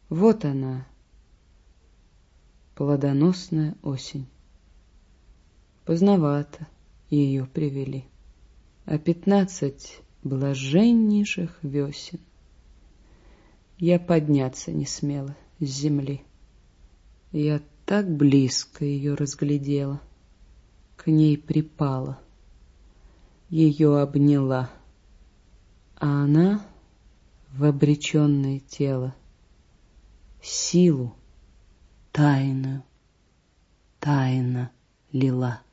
Вот она, плодоносная осень. Поздновато ее привели, а 15 блаженнейших весен я подняться не смела с земли. Я так близко ее разглядела, к ней припала, ее обняла, а она в обреченное тело силу тайную, тайно лила.